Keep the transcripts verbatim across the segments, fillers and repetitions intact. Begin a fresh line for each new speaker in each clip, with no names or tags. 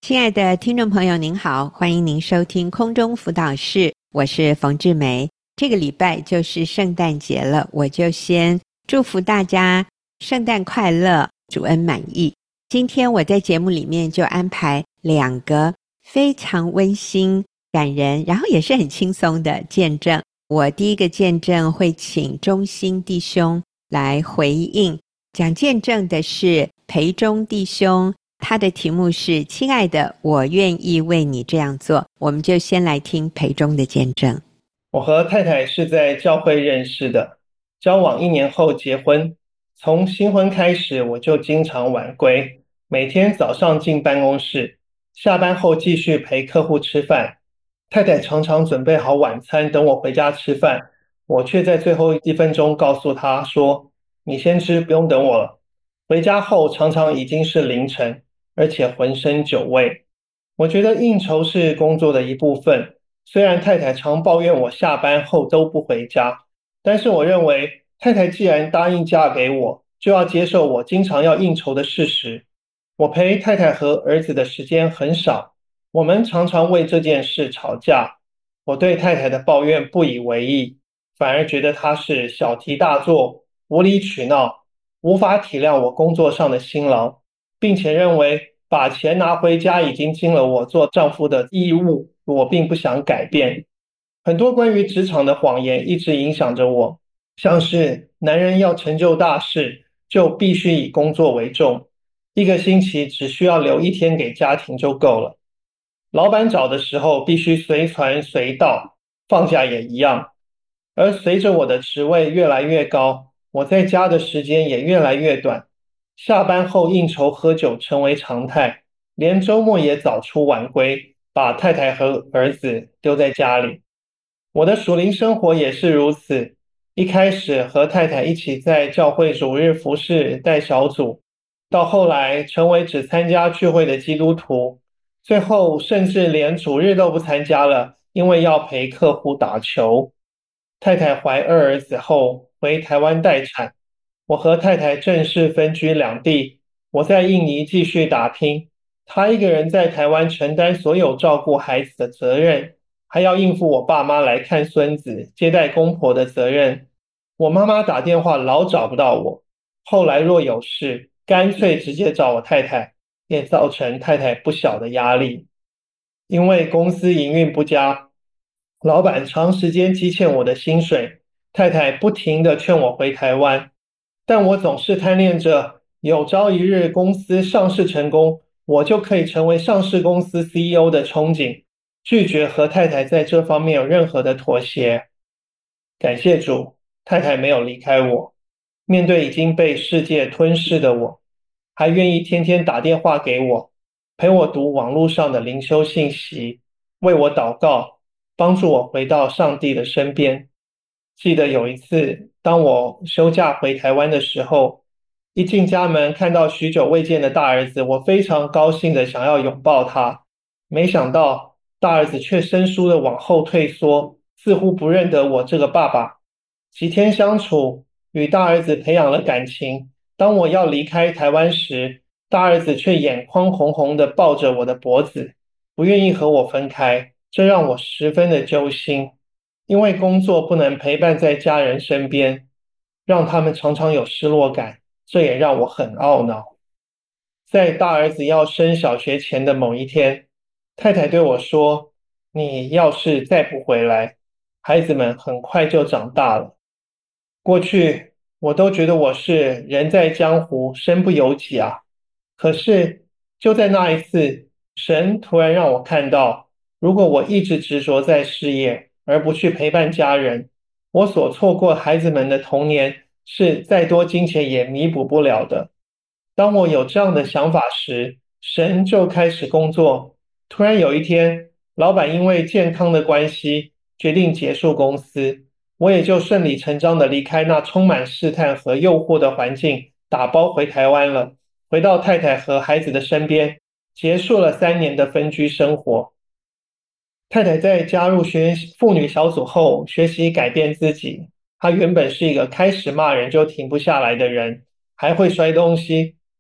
亲爱的听众朋友您好，欢迎您收听空中辅导室，我是冯志梅。这个礼拜就是圣诞节了，我就先祝福大家圣诞快乐，主恩满意。今天我在节目里面就安排两个非常温馨感人，然后也是很轻松的见证。我第一个见证会请忠心弟兄来回应，讲见证的是培忠弟兄，他的题目是亲爱的，我愿意为你这样做。我们就先来听培忠的见证。
我和太太是在教会认识的，交往一年后结婚。从新婚开始，我就经常晚归，每天早上进办公室，下班后继续陪客户吃饭。太太常常准备好晚餐等我回家吃饭，我却在最后一分钟告诉她说：你先吃，不用等我了。回家后常常已经是凌晨，而且浑身酒味。我觉得应酬是工作的一部分，虽然太太常抱怨我下班后都不回家，但是我认为太太既然答应嫁给我，就要接受我经常要应酬的事实。我陪太太和儿子的时间很少，我们常常为这件事吵架。我对太太的抱怨不以为意，反而觉得她是小题大做，无理取闹，无法体谅我工作上的辛劳，并且认为把钱拿回家已经尽了我做丈夫的义务，我并不想改变。很多关于职场的谎言一直影响着我，像是男人要成就大事，就必须以工作为重，一个星期只需要留一天给家庭就够了。老板找的时候必须随传随到，放假也一样。而随着我的职位越来越高，我在家的时间也越来越短，下班后应酬喝酒成为常态，连周末也早出晚归，把太太和儿子丢在家里。我的属灵生活也是如此，一开始和太太一起在教会主日服侍带小组，到后来成为只参加聚会的基督徒，最后甚至连主日都不参加了，因为要陪客户打球。太太怀二儿子后回台湾待产，我和太太正式分居两地，我在印尼继续打拼，她一个人在台湾承担所有照顾孩子的责任，还要应付我爸妈来看孙子、接待公婆的责任。我妈妈打电话老找不到我，后来若有事，干脆直接找我太太，也造成太太不小的压力。因为公司营运不佳，老板长时间积欠我的薪水，太太不停地劝我回台湾，但我总是贪恋着有朝一日公司上市成功，我就可以成为上市公司 C E O 的憧憬，拒绝和太太在这方面有任何的妥协。感谢主，太太没有离开我，面对已经被世界吞噬的我，还愿意天天打电话给我，陪我读网络上的灵修信息，为我祷告，帮助我回到上帝的身边。记得有一次，当我休假回台湾的时候，一进家门看到许久未见的大儿子，我非常高兴的想要拥抱他，没想到大儿子却生疏的往后退缩，似乎不认得我这个爸爸。几天相处，与大儿子培养了感情。当我要离开台湾时，大儿子却眼眶红红的抱着我的脖子，不愿意和我分开，这让我十分的揪心。因为工作不能陪伴在家人身边，让他们常常有失落感，这也让我很懊恼。在大儿子要升小学前的某一天，太太对我说：你要是再不回来，孩子们很快就长大了。过去我都觉得我是人在江湖，身不由己啊。可是就在那一次，神突然让我看到，如果我一直执着在事业，而不去陪伴家人，我所错过孩子们的童年，是再多金钱也弥补不了的。当我有这样的想法时，神就开始工作。突然有一天，老板因为健康的关系，决定结束公司，我也就顺理成章的离开那充满试探和诱惑的环境，打包回台湾了，回到太太和孩子的身边，结束了三年的分居生活。太太在加入学妇女小组后，学习改变自己。她原本是一个开始骂人就停不下来的人，还会摔东西。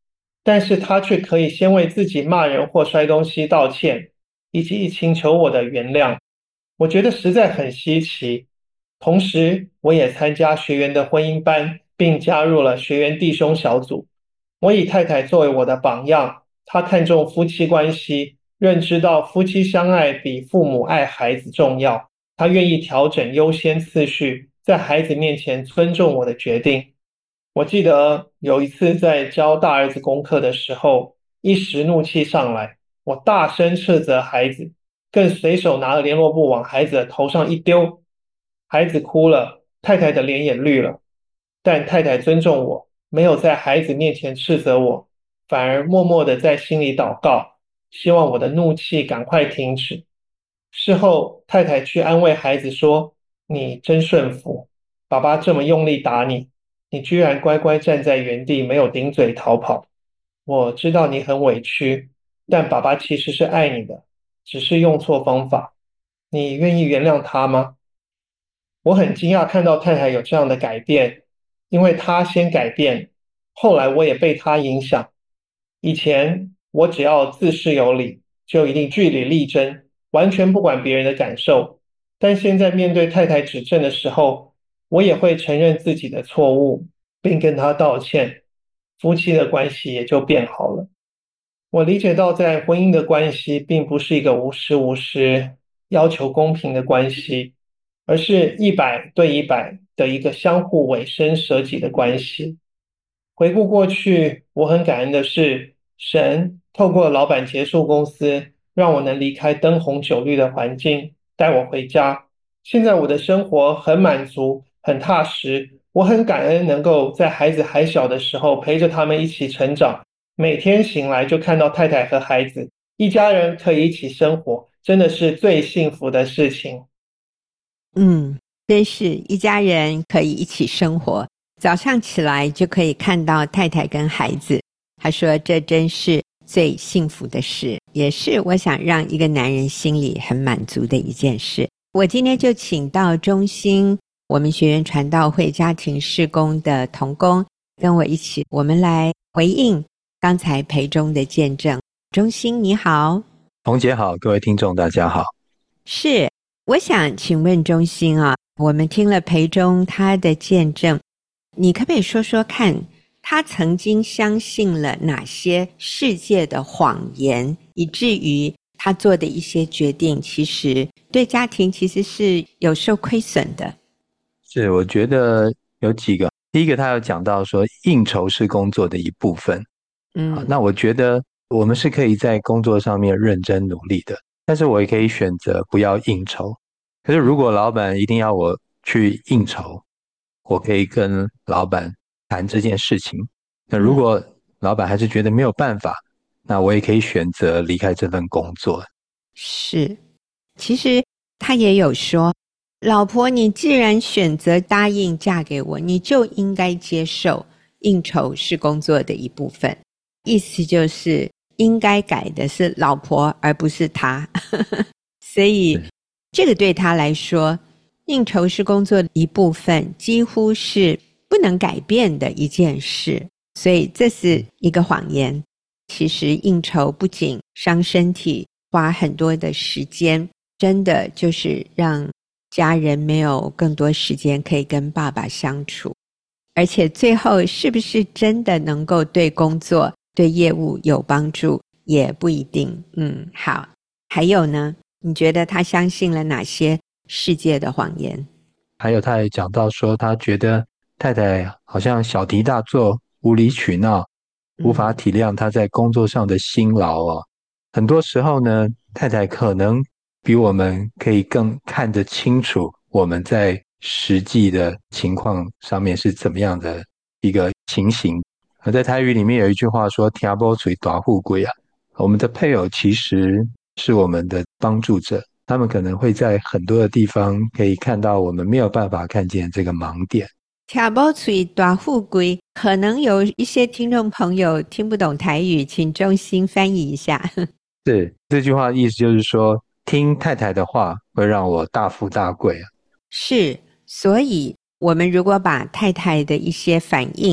但是他却可以先为自己骂人或摔东西道歉，以及请求我的原谅。我觉得实在很稀奇。同时，我也参加学员的婚姻班，并加入了学员弟兄小组。我以太太作为我的榜样，她看重夫妻关系，认知到夫妻相爱比父母爱孩子重要。她愿意调整优先次序，在孩子面前尊重我的决定。我记得有一次在教大儿子功课的时候，一时怒气上来，我大声斥责孩子，更随手拿了联络簿往孩子的头上一丢。孩子哭了，太太的脸也绿了，但太太尊重我，没有在孩子面前斥责我，反而默默地在心里祷告，希望我的怒气赶快停止。事后，太太去安慰孩子说：“你真顺服，爸爸这么用力打你，你居然乖乖站在原地，没有顶嘴逃跑。我知道你很委屈，但爸爸其实是爱你的，只是用错方法。你愿意原谅他吗？”我很惊讶看到太太有这样的改变，因为她先改变，后来我也被她影响。以前我只要自恃有理，就一定据理力争，完全不管别人的感受。但现在面对太太指正的时候，我也会承认自己的错误，并跟她道歉，夫妻的关系也就变好了。我理解到，在婚姻的关系并不是一个无时无时要求公平的关系，而是一百对一百的一个相互委身舍己的关系。回顾过去，我很感恩的是，神透过老板结束公司，让我能离开灯红酒绿的环境，带我回家。现在我的生活很满足，很踏实。我很感恩能够在孩子还小的时候陪着他们一起成长，每天醒来就看到太太和孩子，一家人可以一起生活，真的是最幸福的事情。
嗯，真是一家人可以一起生活，早上起来就可以看到太太跟孩子，他说这真是最幸福的事，也是我想让一个男人心里很满足的一件事。我今天就请到中兴我们学院传道会家庭事工的同工跟我一起，我们来回应刚才培中的见证。中兴你好。
洪姐好，各位听众大家好。
是，我想请问中兴啊，我们听了培中他的见证，你可不可以说说看，他曾经相信了哪些世界的谎言，以至于他做的一些决定其实对家庭其实是有受亏损的？
是，我觉得有几个。第一个他有讲到说应酬是工作的一部分。
嗯，
好，那我觉得我们是可以在工作上面认真努力的，但是我也可以选择不要应酬。可是如果老板一定要我去应酬，我可以跟老板谈这件事情。那如果老板还是觉得没有办法，那我也可以选择离开这份工作。
是，其实他也有说，老婆你既然选择答应嫁给我，你就应该接受应酬是工作的一部分，意思就是应该改的是老婆而不是他所以这个对他来说，应酬是工作的一部分，几乎是不能改变的一件事，所以这是一个谎言。其实应酬不仅伤身体，花很多的时间，真的就是让家人没有更多时间可以跟爸爸相处，而且最后是不是真的能够对工作对业务有帮助也不一定。嗯，好，还有呢，你觉得他相信了哪些世界的谎言？
还有他也讲到说，他觉得太太好像小题大做，无理取闹，无法体谅他在工作上的辛劳哦。很多时候呢，太太可能比我们可以更看得清楚我们在实际的情况上面是怎么样的一个情形。而在台语里面有一句话说，听不嘴大富贵啊，我们的配偶其实是我们的帮助者，他们可能会在很多的地方可以看到我们没有办法看见这个盲点。
听不嘴大富贵，可能有一些听众朋友听不懂台语，请中兴翻译一下。
是，这句话的意思就是说，听太太的话会让我大富大贵啊。
是，所以我们如果把太太的一些反应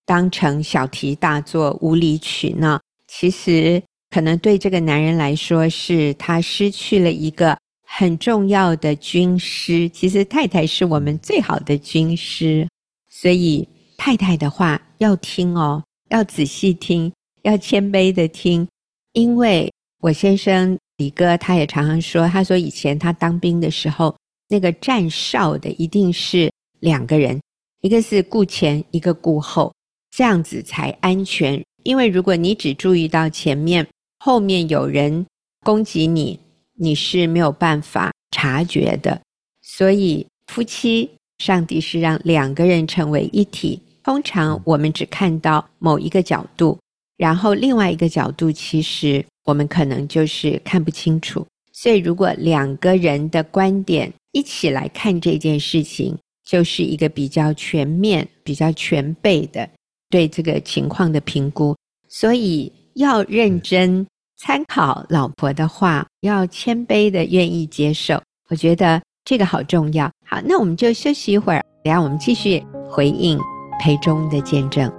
当成小题大做、无理取闹，其实可能对这个男人来说是他失去了一个很重要的军师。其实太太是我们最好的军师，所以太太的话要听哦，要仔细听，要谦卑的听。因为我先生李哥他也常常说，他说以前他当兵的时候，那个站哨的一定是两个人，一个是顾前，一个顾后，这样子才安全。因为如果你只注意到前面，后面有人攻击你，你是没有办法察觉的。所以夫妻，上帝是让两个人成为一体。通常我们只看到某一个角度，然后另外一个角度其实我们可能就是看不清楚。所以如果两个人的观点一起来看这件事情，就是一个比较全面、比较全备的对这个情况的评估。所以要认真参考老婆的话，要谦卑的愿意接受，我觉得这个好重要。好，那我们就休息一会儿，等一下我们继续回应培中的见证。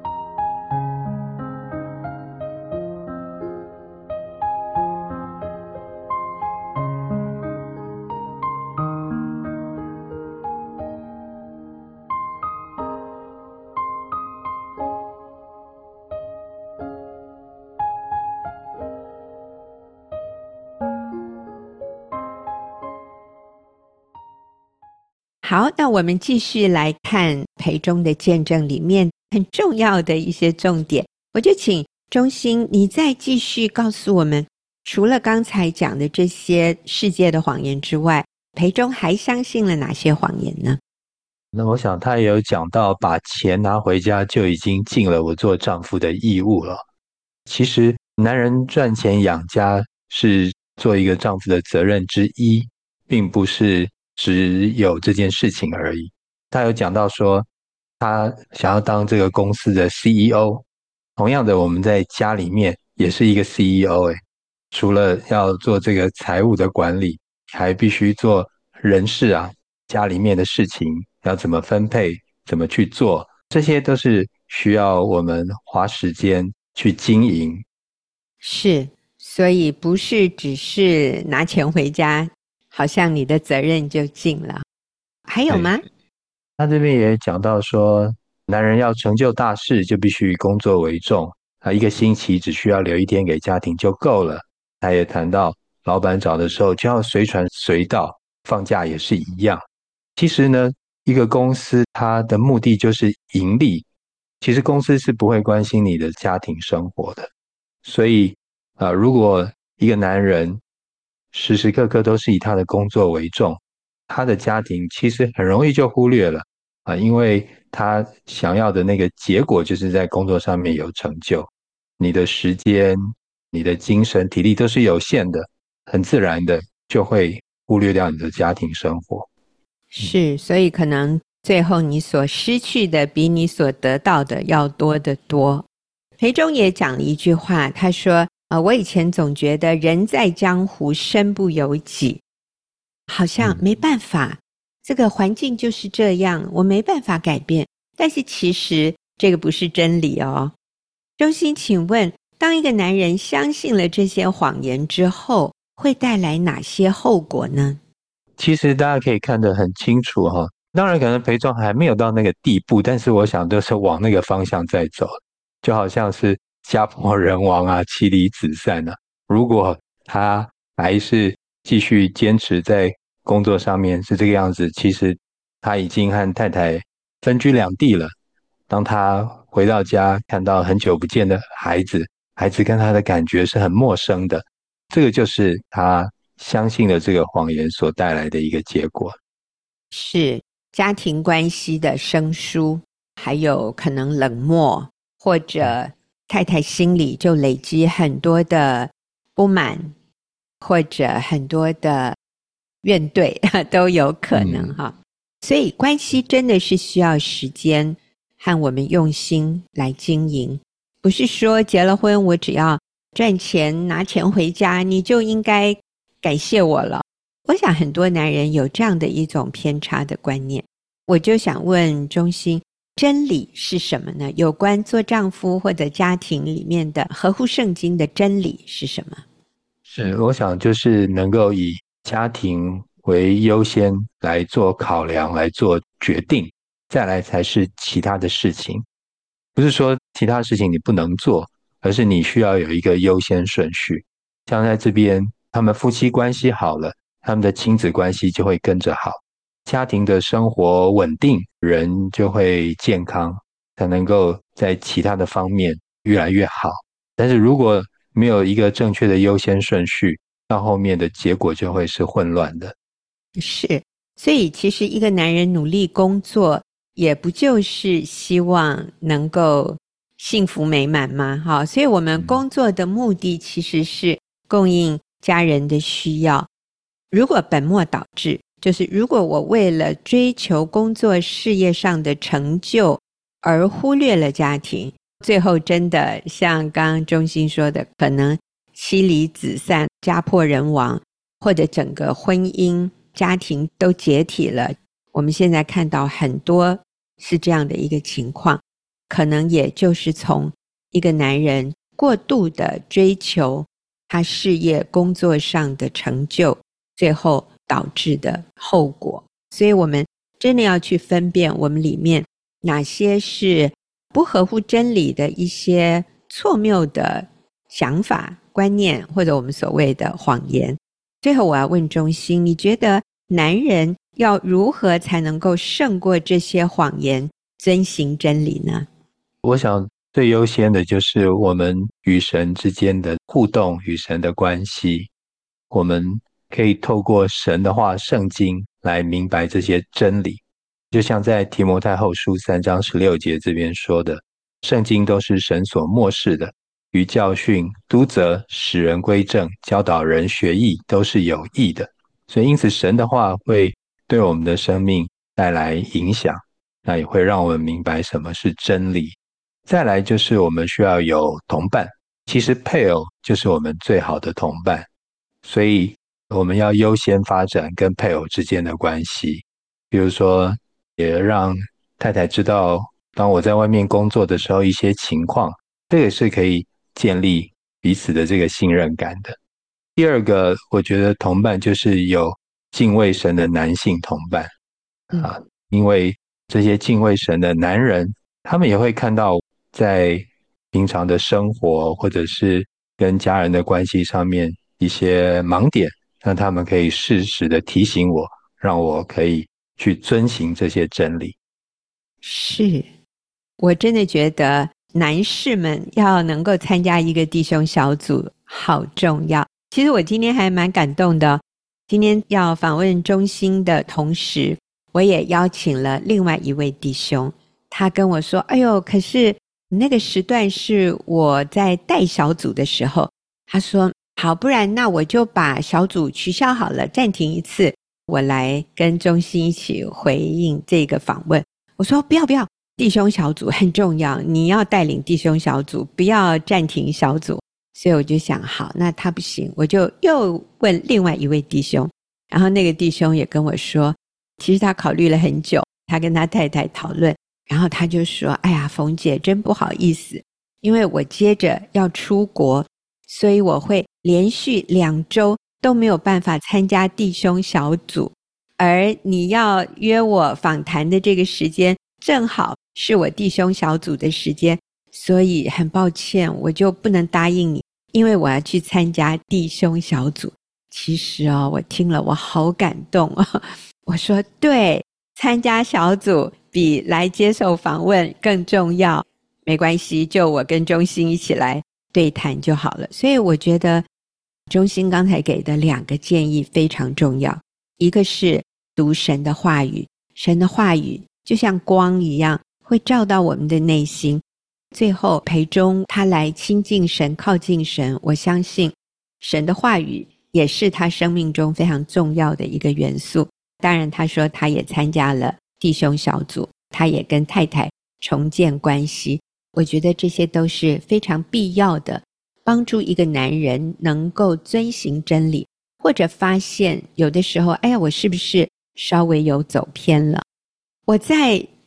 好，那我们继续来看培中的见证里面很重要的一些重点。我就请中心你再继续告诉我们，除了刚才讲的这些世界的谎言之外，培中还相信了哪些谎言呢？
那我想他也有讲到，把钱拿回家就已经尽了我做丈夫的义务了。其实男人赚钱养家是做一个丈夫的责任之一，并不是只有这件事情而已。他有讲到说他想要当这个公司的 C E O， 同样的我们在家里面也是一个 C E O， 诶，除了要做这个财务的管理，还必须做人事啊，家里面的事情要怎么分配，怎么去做，这些都是需要我们花时间去经营。
是，所以不是只是拿钱回家，好像你的责任就尽了。还有吗？
他这边也讲到说，男人要成就大事就必须以工作为重，啊，一个星期只需要留一天给家庭就够了。他也谈到老板找的时候就要随传随到，放假也是一样。其实呢，一个公司它的目的就是盈利，其实公司是不会关心你的家庭生活的。所以啊、呃，如果一个男人时时刻刻都是以他的工作为重，他的家庭其实很容易就忽略了啊，因为他想要的那个结果就是在工作上面有成就，你的时间、你的精神、体力都是有限的，很自然的就会忽略掉你的家庭生活。
是，所以可能最后你所失去的比你所得到的要多得多。培中也讲了一句话，他说呃，我以前总觉得人在江湖身不由己，好像没办法、嗯、这个环境就是这样，我没办法改变。但是其实这个不是真理哦。中心请问，当一个男人相信了这些谎言之后，会带来哪些后果呢？
其实大家可以看得很清楚哈，当然可能培中还没有到那个地步，但是我想都是往那个方向在走，就好像是家破人亡啊，妻离子散啊。如果他还是继续坚持在工作上面是这个样子，其实他已经和太太分居两地了。当他回到家，看到很久不见的孩子，孩子跟他的感觉是很陌生的，这个就是他相信了这个谎言所带来的一个结果。
是家庭关系的生疏，还有可能冷漠，或者太太心里就累积很多的不满，或者很多的怨怼都有可能哈、嗯。所以关系真的是需要时间和我们用心来经营，不是说结了婚我只要赚钱拿钱回家你就应该感谢我了。我想很多男人有这样的一种偏差的观念。我就想问中心， 真理是什么呢？有关做丈夫或者家庭里面的合乎圣经的真理是什么？
是，我想就是能够以家庭为优先来做考量，来做决定，再来才是其他的事情。不是说其他事情你不能做，而是你需要有一个优先顺序。像在这边，他们夫妻关系好了，他们的亲子关系就会跟着好，家庭的生活稳定，人就会健康，才能够在其他的方面越来越好。但是如果没有一个正确的优先顺序，到后面的结果就会是混乱的。
是，所以其实一个男人努力工作，也不就是希望能够幸福美满吗？好，所以我们工作的目的其实是供应家人的需要。如果本末倒置，就是如果我为了追求工作事业上的成就而忽略了家庭，最后真的像刚刚中心说的，可能妻离子散，家破人亡，或者整个婚姻家庭都解体了。我们现在看到很多是这样的一个情况，可能也就是从一个男人过度的追求他事业工作上的成就，最后导致的后果。所以我们真的要去分辨我们里面哪些是不合乎真理的一些错谬的想法观念，或者我们所谓的谎言。最后我要问中心，你觉得男人要如何才能够胜过这些谎言，遵行真理呢？
我想最优先的就是我们与神之间的互动，与神的关系。我们可以透过神的话圣经来明白这些真理，就像在提摩太后书三章十六节这边说的，圣经都是神所默示的，于教训、督责、使人归正、教导人学义，都是有益的。所以因此神的话会对我们的生命带来影响，那也会让我们明白什么是真理。再来就是我们需要有同伴，其实配偶就是我们最好的同伴，所以我们要优先发展跟配偶之间的关系。比如说也让太太知道当我在外面工作的时候一些情况，这个是可以建立彼此的这个信任感的。第二个我觉得同伴就是有敬畏神的男性同伴、嗯、啊，因为这些敬畏神的男人他们也会看到在平常的生活或者是跟家人的关系上面一些盲点，让他们可以适时的提醒我，让我可以去遵行这些真理。
是，我真的觉得男士们要能够参加一个弟兄小组好重要。其实我今天还蛮感动的，今天要访问中心的同时，我也邀请了另外一位弟兄，他跟我说，哎呦，可是那个时段是我在带小组的时候，他说好，不然那我就把小组取消好了，暂停一次，我来跟中心一起回应这个访问。我说不要不要，弟兄小组很重要，你要带领弟兄小组，不要暂停小组。所以我就想好，那他不行，我就又问另外一位弟兄，然后那个弟兄也跟我说，其实他考虑了很久，他跟他太太讨论，然后他就说，哎呀，冯姐真不好意思，因为我接着要出国，所以我会连续两周都没有办法参加弟兄小组，而你要约我访谈的这个时间正好是我弟兄小组的时间，所以很抱歉，我就不能答应你，因为我要去参加弟兄小组。其实哦，我听了我好感动哦。我说对，参加小组比来接受访问更重要，没关系，就我跟中心一起来对谈就好了。所以我觉得中心刚才给的两个建议非常重要，一个是读神的话语，神的话语就像光一样会照到我们的内心，最后陪中他来亲近神靠近神，我相信神的话语也是他生命中非常重要的一个元素。当然他说他也参加了弟兄小组，他也跟太太重建关系，我觉得这些都是非常必要的，帮助一个男人能够遵行真理，或者发现有的时候，哎呀，我是不是稍微有走偏了。我在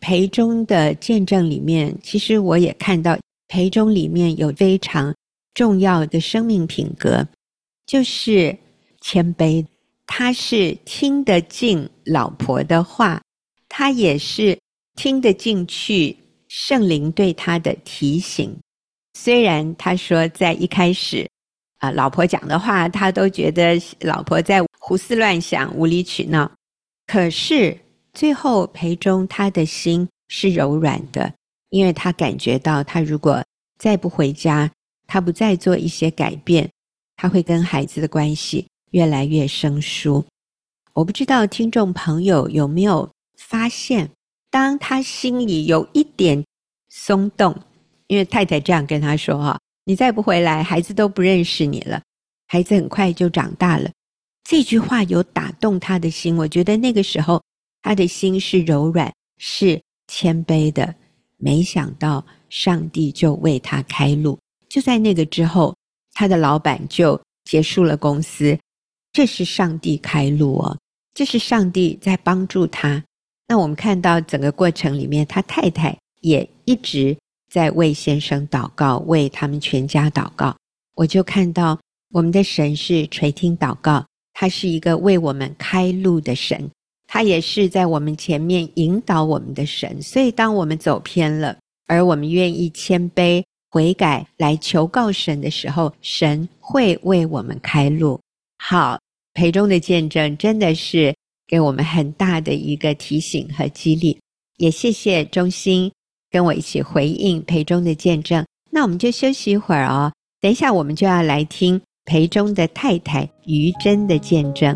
培忠的见证里面，其实我也看到培忠里面有非常重要的生命品格，就是谦卑。他是听得进老婆的话，他也是听得进去圣灵对他的提醒。虽然他说在一开始啊、呃，老婆讲的话他都觉得老婆在胡思乱想无理取闹，可是最后培忠他的心是柔软的，因为他感觉到他如果再不回家，他不再做一些改变，他会跟孩子的关系越来越生疏。我不知道听众朋友有没有发现，当他心里有一点松动，因为太太这样跟他说哈，你再不回来，孩子都不认识你了，孩子很快就长大了。这句话有打动他的心，我觉得那个时候他的心是柔软，是谦卑的。没想到上帝就为他开路，就在那个之后，他的老板就结束了公司。这是上帝开路哦，这是上帝在帮助他。那我们看到整个过程里面，他太太也一直在为先生祷告，为他们全家祷告。我就看到我们的神是垂听祷告，他是一个为我们开路的神，他也是在我们前面引导我们的神。所以当我们走偏了，而我们愿意谦卑悔改来求告神的时候，神会为我们开路。好，培忠的见证真的是给我们很大的一个提醒和激励，也谢谢忠心跟我一起回应培忠的见证。那我们就休息一会儿哦，等一下我们就要来听培忠的太太于珍的见证。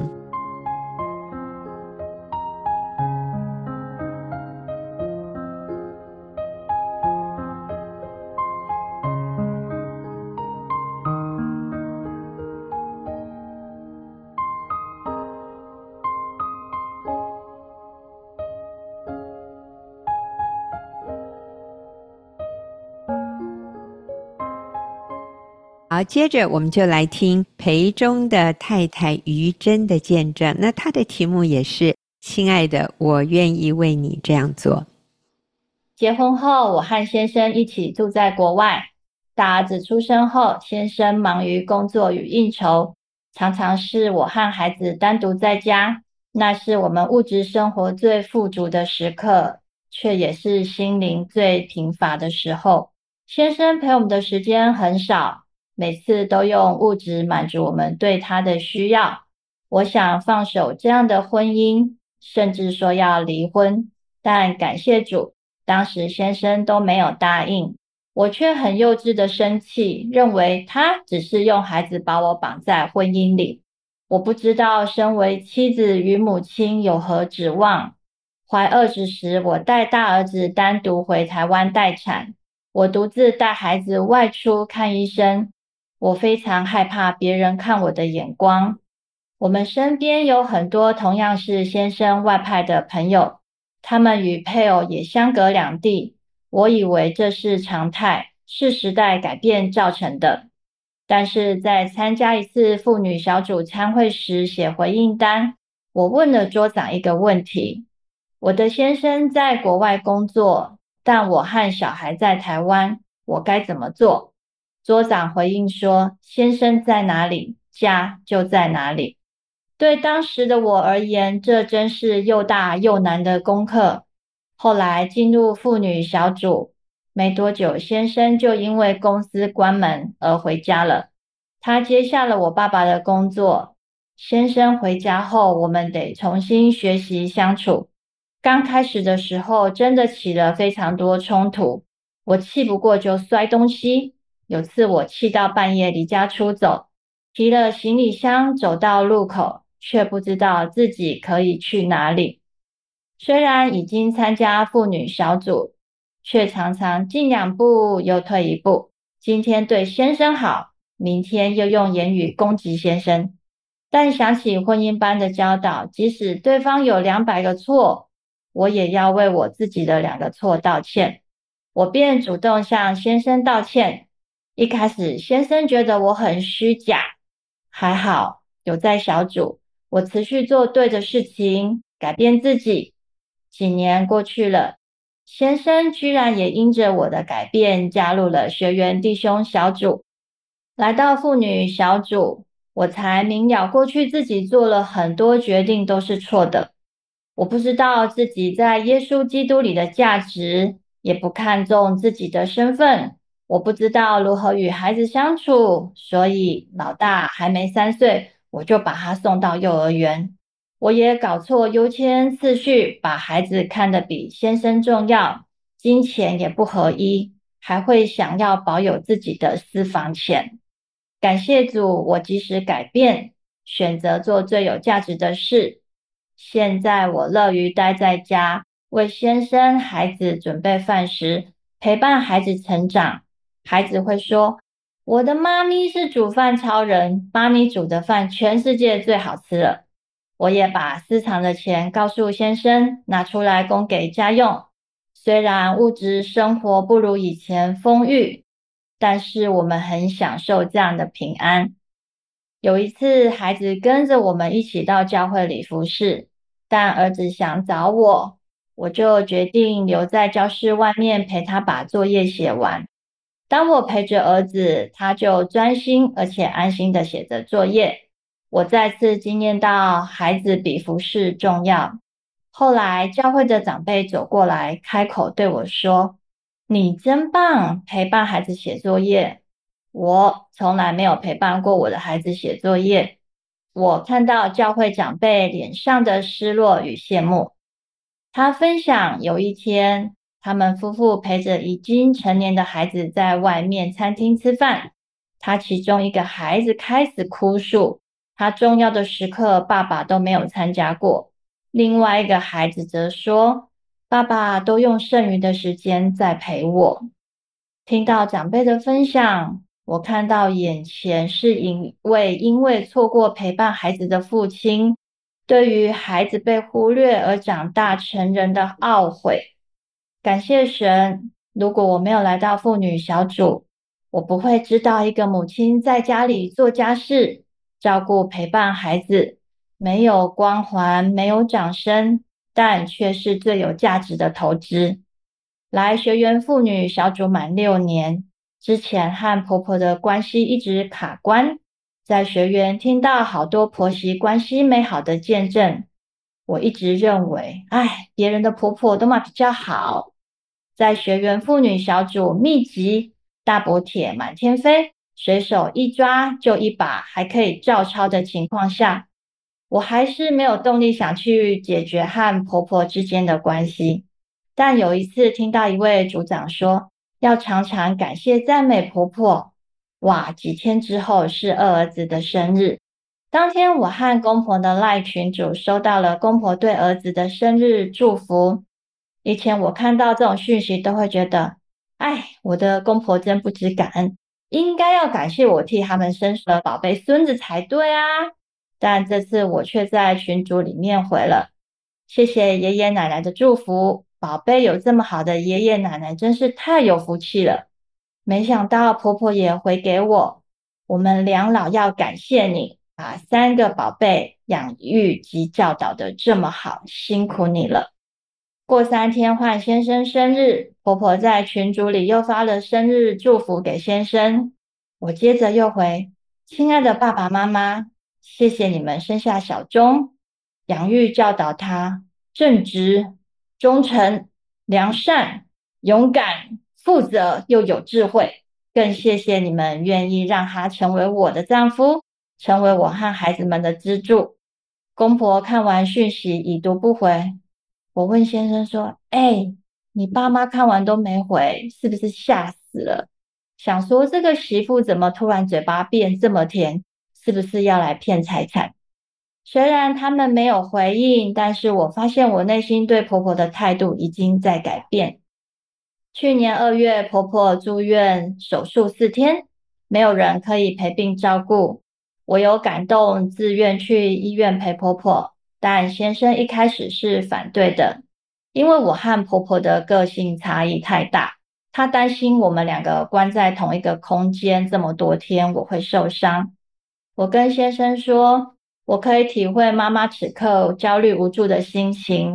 好，接着我们就来听培忠的太太于珍的见证。那她的题目也是亲爱的，我愿意为你这样做。
结婚后，我和先生一起住在国外。大儿子出生后，先生忙于工作与应酬，常常是我和孩子单独在家。那是我们物质生活最富足的时刻，却也是心灵最贫乏的时候。先生陪我们的时间很少，每次都用物质满足我们对他的需要。我想放手这样的婚姻，甚至说要离婚，但感谢主，当时先生都没有答应。我却很幼稚的生气，认为他只是用孩子把我绑在婚姻里。我不知道身为妻子与母亲有何指望。怀二子时，我带大儿子单独回台湾待产，我独自带孩子外出看医生。我非常害怕别人看我的眼光。我们身边有很多同样是先生外派的朋友，他们与配偶也相隔两地。我以为这是常态，是时代改变造成的。但是在参加一次妇女小组参会时写回应单，我问了桌长一个问题：我的先生在国外工作，但我和小孩在台湾，我该怎么做？桌长回应说：先生在哪里，家就在哪里。对当时的我而言，这真是又大又难的功课。后来进入妇女小组，没多久，先生就因为公司关门而回家了。他接下了我爸爸的工作。先生回家后，我们得重新学习相处。刚开始的时候，真的起了非常多冲突。我气不过就摔东西。有次我气到半夜离家出走，提了行李箱走到路口，却不知道自己可以去哪里。虽然已经参加妇女小组，却常常进两步又退一步。今天对先生好，明天又用言语攻击先生。但想起婚姻班的教导，即使对方有两百个错，我也要为我自己的两个错道歉。我便主动向先生道歉。一开始先生觉得我很虚假，还好有在小组，我持续做对的事情，改变自己。几年过去了， 先生居然也因着我的改变加入了学员弟兄小组。来到妇女小组，我才明了过去自己做了很多决定都是错的。我不知道自己在耶稣基督里的价值，也不看重自己的身份。我不知道如何与孩子相处，所以老大还没三岁，我就把他送到幼儿园。我也搞错优先次序，把孩子看得比先生重要，金钱也不合一，还会想要保有自己的私房钱。感谢主，我及时改变，选择做最有价值的事。现在我乐于待在家，为先生、孩子准备饭食，陪伴孩子成长。孩子会说，我的妈咪是煮饭超人，妈咪煮的饭全世界最好吃了。我也把私藏的钱告诉先生，拿出来供给家用。虽然物质生活不如以前丰裕，但是我们很享受这样的平安。有一次，孩子跟着我们一起到教会里服侍，但儿子想找我，我就决定留在教室外面陪他把作业写完。当我陪着儿子，他就专心而且安心地写着作业。我再次经验到孩子比服侍重要。后来教会的长辈走过来，开口对我说，你真棒，陪伴孩子写作业。我从来没有陪伴过我的孩子写作业。我看到教会长辈脸上的失落与羡慕。他分享有一天，他们夫妇陪着已经成年的孩子在外面餐厅吃饭，他其中一个孩子开始哭诉，他重要的时刻爸爸都没有参加过。另外一个孩子则说，爸爸都用剩余的时间在陪我。听到长辈的分享，我看到眼前是一位因为错过陪伴孩子的父亲，对于孩子被忽略而长大成人的懊悔。感谢神，如果我没有来到妇女小组，我不会知道一个母亲在家里做家事，照顾陪伴孩子，没有光环，没有掌声，但却是最有价值的投资。来学员妇女小组满六年，之前和婆婆的关系一直卡关，在学员听到好多婆媳关系美好的见证，我一直认为，哎，别人的婆婆都嘛比较好。在学员妇女小组秘籍大伯铁满天飞，随手一抓就一把，还可以照抄的情况下，我还是没有动力想去解决和婆婆之间的关系。但有一次听到一位组长说，要常常感谢赞美婆婆。哇，几天之后是二儿子的生日。当天我和公婆的赖群组收到了公婆对儿子的生日祝福。以前我看到这种讯息都会觉得，哎，我的公婆真不知感恩，应该要感谢我替他们生了宝贝孙子才对啊。但这次我却在群组里面回了，谢谢爷爷奶奶的祝福，宝贝有这么好的爷爷奶奶真是太有福气了。没想到婆婆也回给我，我们两老要感谢你，把三个宝贝养育及教导得这么好，辛苦你了。过三天换先生生日，婆婆在群组里又发了生日祝福给先生。我接着又回，亲爱的爸爸妈妈，谢谢你们生下小钟，养育教导他正直、忠诚、良善、勇敢、负责又有智慧。更谢谢你们愿意让他成为我的丈夫，成为我和孩子们的支柱。公婆看完讯息已读不回。我问先生说，哎，你爸妈看完都没回，是不是吓死了？想说这个媳妇怎么突然嘴巴变这么甜，是不是要来骗财产？虽然他们没有回应，但是我发现我内心对婆婆的态度已经在改变。去年二月，婆婆住院手术四天，没有人可以陪病照顾。我有感动，自愿去医院陪婆婆，但先生一开始是反对的，因为我和婆婆的个性差异太大，他担心我们两个关在同一个空间这么多天，我会受伤。我跟先生说，我可以体会妈妈此刻焦虑无助的心情，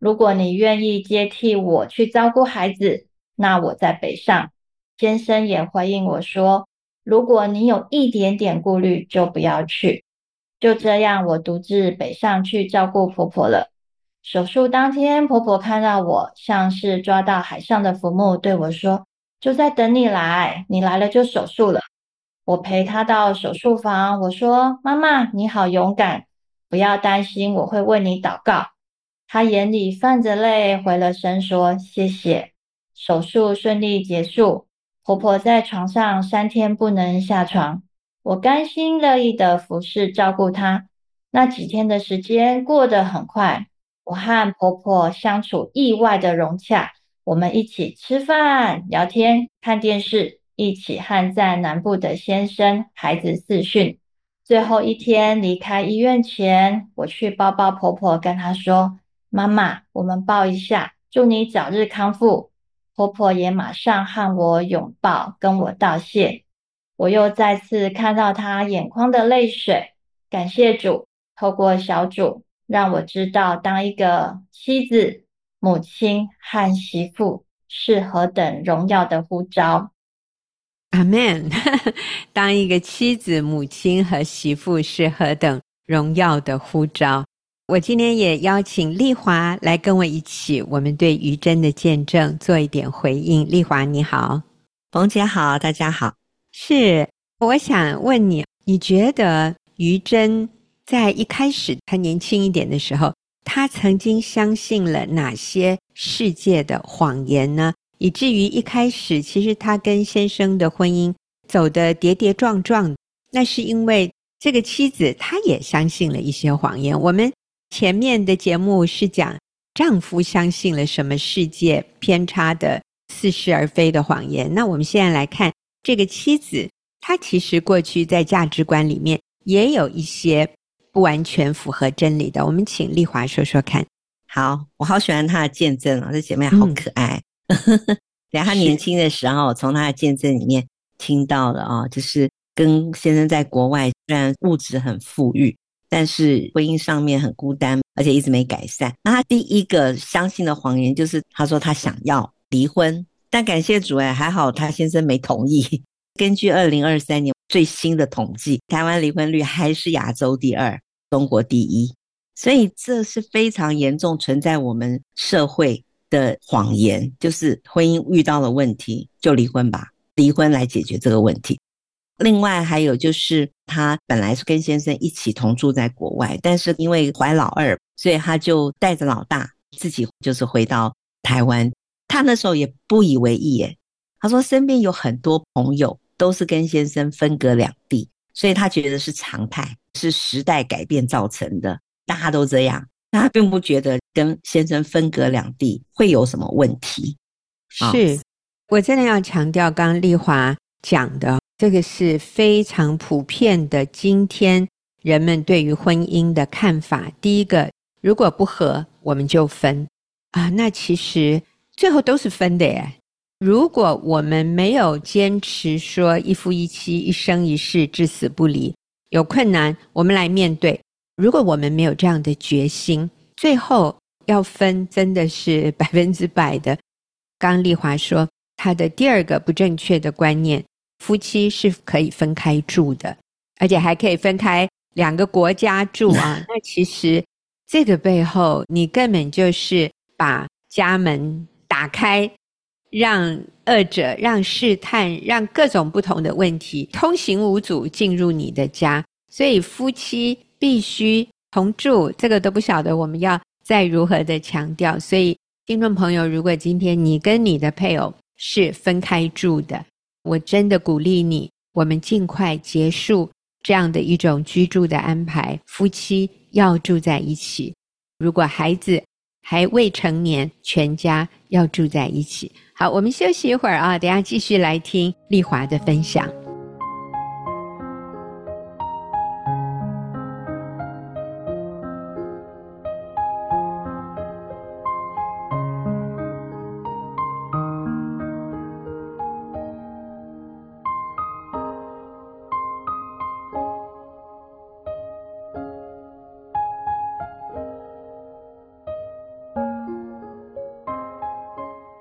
如果你愿意接替我去照顾孩子，那我再北上。先生也回应我说，如果你有一点点顾虑，就不要去。就这样，我独自北上去照顾婆婆了。手术当天，婆婆看到我，像是抓到海上的浮木，对我说：就在等你来，你来了就手术了。我陪她到手术房，我说：妈妈，你好勇敢，不要担心，我会为你祷告。她眼里泛着泪，回了声说：谢谢。手术顺利结束，婆婆在床上三天不能下床，我甘心乐意的服侍照顾她。那几天的时间过得很快，我和婆婆相处意外的融洽，我们一起吃饭、聊天、看电视，一起和在南部的先生、孩子视讯。最后一天离开医院前，我去抱抱婆婆，跟她说：妈妈，我们抱一下，祝你早日康复。婆婆也马上和我拥抱，跟我道谢。我又再次看到她眼眶的泪水，感谢主，透过小组让我知道当一个妻子、母亲和媳妇是何等荣耀的呼召。
阿们。当一个妻子、母亲和媳妇是何等荣耀的呼召。我今天也邀请丽华来跟我一起，我们对于真的见证做一点回应。丽华你好。
冯姐好，大家好。
是，我想问你，你觉得于真在一开始她年轻一点的时候，她曾经相信了哪些世界的谎言呢？以至于一开始其实她跟先生的婚姻走得跌跌撞撞，那是因为这个妻子她也相信了一些谎言。我们前面的节目是讲丈夫相信了什么世界偏差的似是而非的谎言，那我们现在来看这个妻子，她其实过去在价值观里面也有一些不完全符合真理的。我们请丽华说说看。
好，我好喜欢她的见证哦，这姐妹好可爱。嗯然后她年轻的时候，从她的见证里面听到了哦，就是跟先生在国外虽然物质很富裕，但是婚姻上面很孤单，而且一直没改善。那她第一个相信的谎言就是她说她想要离婚，但感谢主哎，还好她先生没同意。根据二零二三年最新的统计，台湾离婚率还是亚洲第二，中国第一，所以这是非常严重存在我们社会的谎言，就是婚姻遇到了问题就离婚吧，离婚来解决这个问题。另外还有就是她本来是跟先生一起同住在国外，但是因为怀老二，所以她就带着老大自己就是回到台湾。她那时候也不以为意耶，她说身边有很多朋友都是跟先生分隔两地，所以她觉得是常态，是时代改变造成的，大家都这样，她并不觉得跟先生分隔两地会有什么问题。
是，我真的要强调刚刚丽华讲的，这个是非常普遍的今天人们对于婚姻的看法。第一个，如果不合我们就分啊，那其实最后都是分的耶。如果我们没有坚持说一夫一妻一生一世至死不离，有困难我们来面对，如果我们没有这样的决心，最后要分真的是百分之百的。刚丽华说她的第二个不正确的观念，夫妻是可以分开住的，而且还可以分开两个国家住啊。那其实这个背后你根本就是把家门打开，让恶者、让试探、让各种不同的问题通行无阻进入你的家。所以夫妻必须同住，这个都不晓得我们要再如何的强调。所以听众朋友，如果今天你跟你的配偶是分开住的，我真的鼓励你，我们尽快结束这样的一种居住的安排，夫妻要住在一起。如果孩子还未成年，全家要住在一起。好，我们休息一会儿啊，等一下继续来听丽华的分享。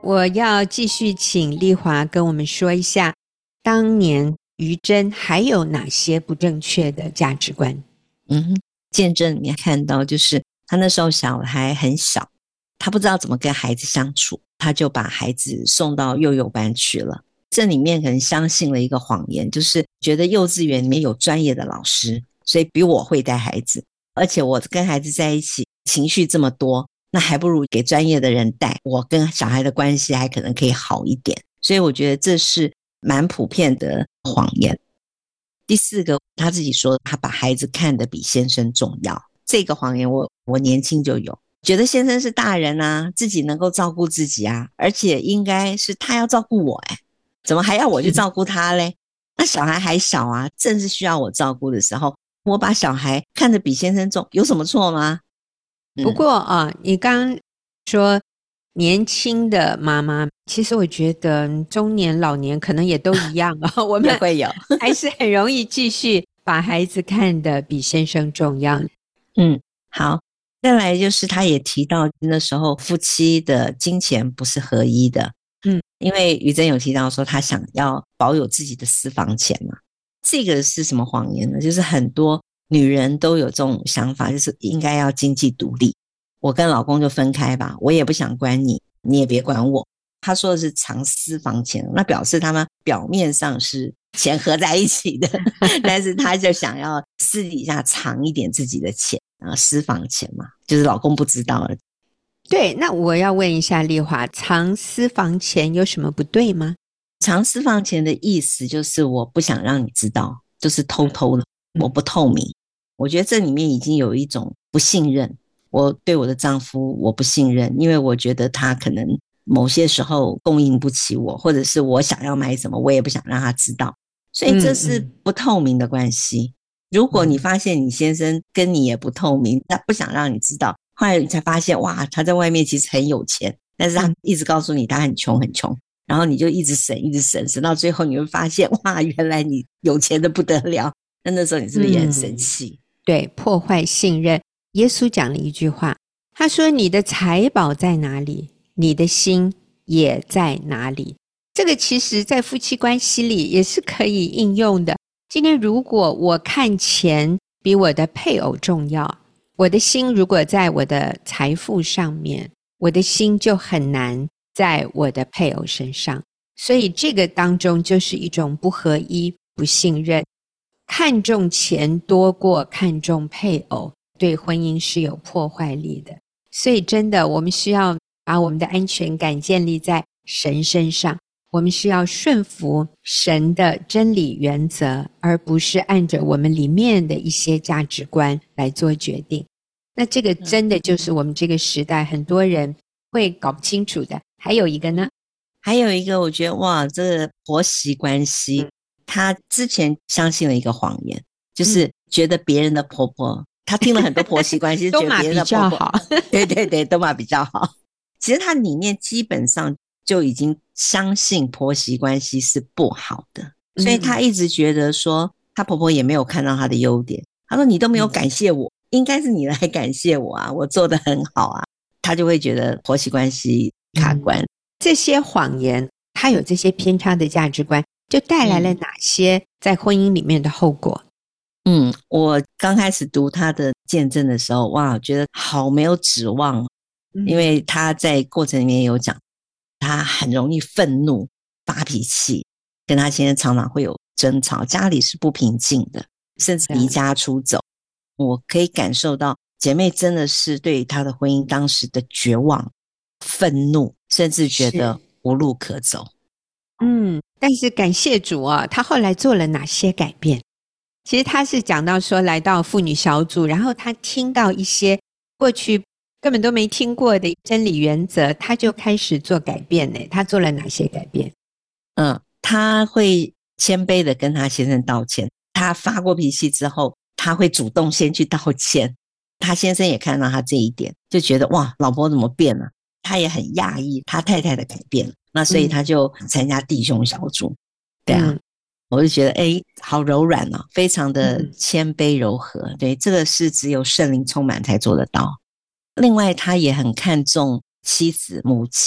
我要继续请丽华跟我们说一下，当年于真还有哪些不正确的价值观？
嗯，见证里面看到，就是他那时候小孩很小，他不知道怎么跟孩子相处，他就把孩子送到幼幼班去了。这里面可能相信了一个谎言，就是觉得幼稚园里面有专业的老师，所以比我会带孩子，而且我跟孩子在一起情绪这么多，那还不如给专业的人带，我跟小孩的关系还可能可以好一点。所以我觉得这是蛮普遍的谎言。第四个，他自己说他把孩子看得比先生重要，这个谎言我我年轻就有，觉得先生是大人啊，自己能够照顾自己啊，而且应该是他要照顾我，诶怎么还要我去照顾他嘞？那小孩还小啊，正是需要我照顾的时候，我把小孩看得比先生重，有什么错吗？
不过啊，你刚刚说年轻的妈妈，其实我觉得中年老年可能也都一样啊，我们
会有
还是很容易继续把孩子看得比先生重要。
嗯，好，再来就是他也提到那时候夫妻的金钱不是合一的，嗯，因为于真有提到说他想要保有自己的私房钱嘛，这个是什么谎言呢？就是很多女人都有这种想法，就是应该要经济独立，我跟老公就分开吧，我也不想管你，你也别管我。他说的是藏私房钱，那表示他们表面上是钱合在一起的，但是他就想要私底下藏一点自己的钱啊，私房钱嘛，就是老公不知道了。
对，那我要问一下丽华，藏私房钱有什么不对吗？
藏私房钱的意思就是我不想让你知道，就是偷偷的，我不透明。我觉得这里面已经有一种不信任，我对我的丈夫我不信任，因为我觉得他可能某些时候供应不起我，或者是我想要买什么我也不想让他知道，所以这是不透明的关系。嗯嗯，如果你发现你先生跟你也不透明，他不想让你知道，后来你才发现哇，他在外面其实很有钱，但是他一直告诉你他很穷很穷，然后你就一直省一直省，省到最后你会发现哇，原来你有钱的不得了，那那时候你是不是也很生气？
嗯，对，破坏信任。耶稣讲了一句话，他说你的财宝在哪里，你的心也在哪里。这个其实在夫妻关系里也是可以应用的。今天如果我看钱比我的配偶重要，我的心如果在我的财富上面，我的心就很难在我的配偶身上。所以这个当中就是一种不合一、不信任，看重钱多过看重配偶，对婚姻是有破坏力的。所以真的我们需要把我们的安全感建立在神身上，我们是要顺服神的真理原则，而不是按着我们里面的一些价值观来做决定。那这个真的就是我们这个时代很多人会搞不清楚的。还有一个呢，
还有一个我觉得哇，这个婆媳关系，她之前相信了一个谎言，就是觉得别人的婆婆，她听了很多婆媳关系，觉得别人的婆婆对对对，都嘛比较好。其实她里面基本上就已经相信婆媳关系是不好的，所以她一直觉得说她婆婆也没有看到她的优点，她说你都没有感谢我，应该是你来感谢我啊，我做得很好啊，她就会觉得婆媳关系卡关。嗯，
这些谎言它有这些偏差的价值观，就带来了哪些在婚姻里面的后果？
嗯，我刚开始读他的见证的时候，哇，觉得好没有指望，因为他在过程里面有讲他很容易愤怒发脾气，跟他先生常常会有争吵，家里是不平静的，甚至离家出走。我可以感受到姐妹真的是对她的婚姻当时的绝望、愤怒，甚至觉得无路可走。
嗯，但是感谢主啊，她后来做了哪些改变？其实她是讲到说来到妇女小组，然后她听到一些过去根本都没听过的真理原则，她就开始做改变呢。她做了哪些改变？
嗯，她会谦卑的跟她先生道歉，她发过脾气之后，她会主动先去道歉。她先生也看到她这一点，就觉得哇，老婆怎么变了？他也很讶异他太太的改变，那所以他就参加弟兄小组。嗯，对啊，我就觉得诶好柔软哦，非常的谦卑柔和。对，这个是只有圣灵充满才做得到。另外他也很看重妻子母亲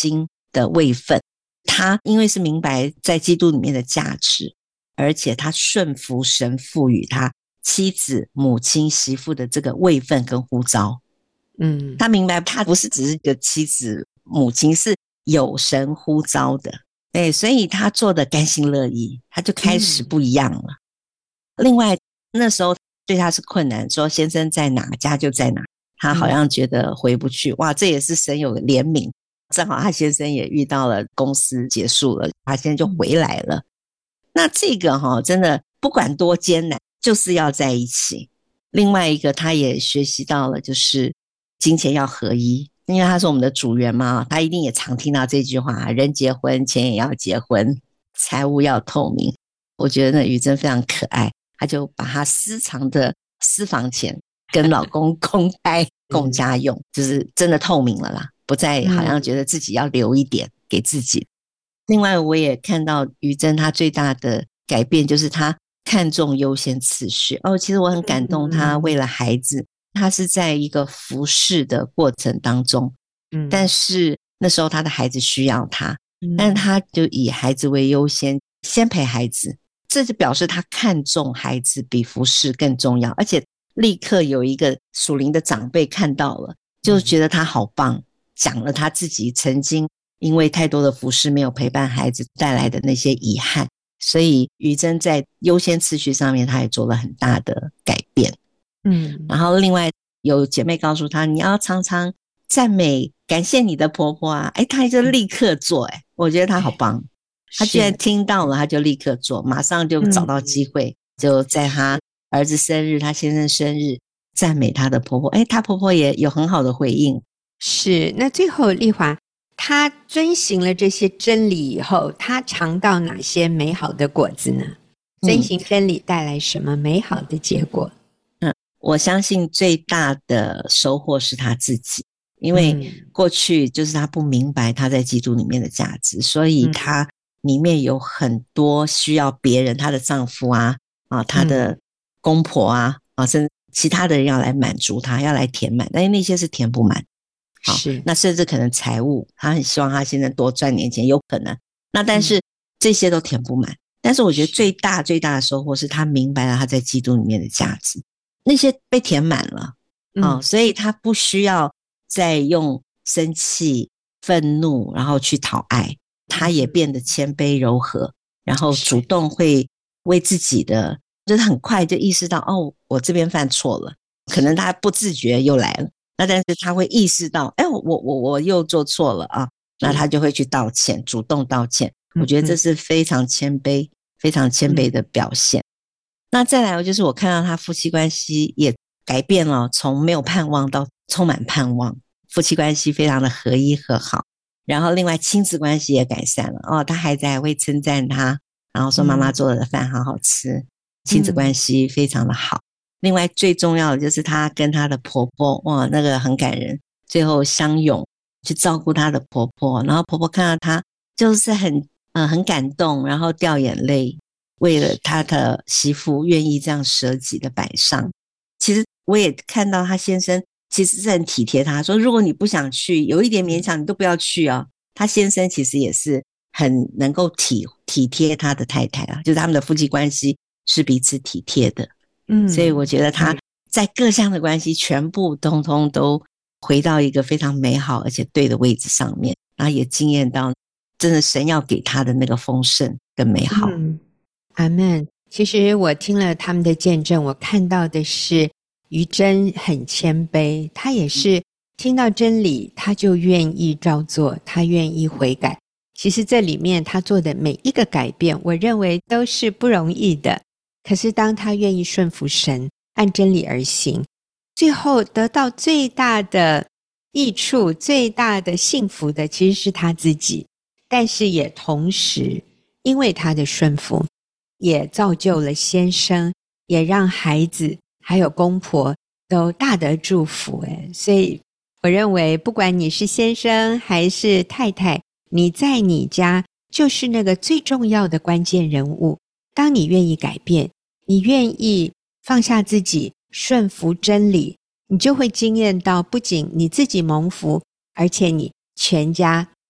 的位分。他因为是明白在基督里面的价值，而且他顺服神赋予他妻子、母亲、媳妇的这个位分跟呼召。
嗯，
他明白他不是只是一个妻子、母亲，是有神呼召的。对，所以他做的甘心乐意，他就开始不一样了。嗯、另外那时候对他是困难，说先生在哪家就在哪，他好像觉得回不去。嗯、哇，这也是神有怜悯，正好他先生也遇到了公司结束了，他现在就回来了。嗯、那这个齁，真的不管多艰难，就是要在一起。另外一个他也学习到了，就是金钱要合一，因为他是我们的主人嘛，他一定也常听到这句话，人结婚钱也要结婚，财务要透明。我觉得宇珍非常可爱，他就把他私藏的私房钱跟老公公开共家用，就是真的透明了啦，不再好像觉得自己要留一点给自己。嗯、另外我也看到宇珍他最大的改变就是他看重优先次序。哦，其实我很感动，他为了孩子，他是在一个服侍的过程当中，嗯，但是那时候他的孩子需要他，嗯、但是他就以孩子为优先，先陪孩子，这就表示他看重孩子比服侍更重要，而且立刻有一个属灵的长辈看到了，就觉得他好棒，讲了他自己曾经因为太多的服侍没有陪伴孩子带来的那些遗憾，所以宇珍在优先次序上面他也做了很大的改变。嗯，然后另外有姐妹告诉她，你要常常赞美感谢你的婆婆啊，诶她就立刻做，诶我觉得她好棒，她居然听到了她就立刻做，马上就找到机会，嗯、就在她儿子生日她先生生日赞美她的婆婆，诶她婆婆也有很好的回应。
是，那最后丽华她遵行了这些真理以后，她尝到哪些美好的果子呢？遵行真理带来什么美好的结果？
我相信最大的收获是他自己，因为过去就是他不明白他在基督里面的价值，所以他里面有很多需要别人，他的丈夫啊，啊，他的公婆啊，啊，甚至其他的人要来满足他，要来填满，但是那些是填不满。好，是，那甚至可能财务，他很希望他现在多赚点钱，有可能，那但是这些都填不满。但是我觉得最大最大的收获是他明白了他在基督里面的价值。那些被填满了，嗯、哦，所以他不需要再用生气、愤怒，然后去讨爱，他也变得谦卑柔和，然后主动会为自己的，就是很快就意识到，哦，我这边犯错了，可能他不自觉又来了，那但是他会意识到，哎，我我我又做错了啊，那他就会去道歉，主动道歉。我觉得这是非常谦卑、非常谦卑的表现。那再来就是我看到他夫妻关系也改变了，从没有盼望到充满盼望，夫妻关系非常的合一和好。然后另外亲子关系也改善了，哦，他孩子还会称赞他，然后说妈妈做的饭好好吃，嗯、亲子关系非常的好。另外最重要的就是他跟他的婆婆，哇，那个很感人，最后相拥去照顾他的婆婆，然后婆婆看到他就是很呃很感动，然后掉眼泪，为了他的媳妇愿意这样舍己的摆上。其实我也看到他先生其实是很体贴他，说如果你不想去，有一点勉强你都不要去啊。他先生其实也是很能够体体贴他的太太啊，就是他们的夫妻关系是彼此体贴的。嗯，所以我觉得他在各项的关系全部通通都回到一个非常美好而且对的位置上面，然后也经验到真的神要给他的那个丰盛跟美好。
嗯，阿们。其实我听了他们的见证，我看到的是于真很谦卑，他也是听到真理他就愿意照做，他愿意悔改。其实这里面他做的每一个改变，我认为都是不容易的，可是当他愿意顺服神，按真理而行，最后得到最大的益处，最大的幸福的其实是他自己，但是也同时因为他的顺服也造就了先生，也让孩子还有公婆都大得祝福。诶所以我认为不管你是先生还是太太，你在你家就是那个最重要的关键人物。当你愿意改变，你愿意放下自己，顺服真理，你就会经验到不仅你自己蒙福，而且你全家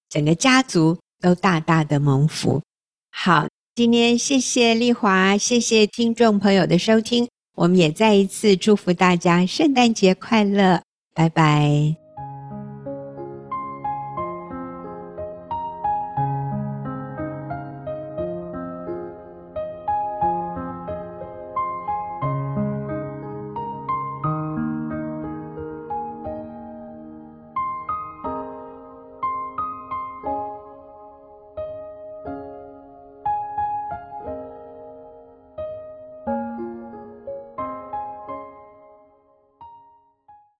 整个家族都大大的蒙福。好，今天谢谢丽华，谢谢听众朋友的收听，我们也再一次祝福大家圣诞节快乐，拜拜。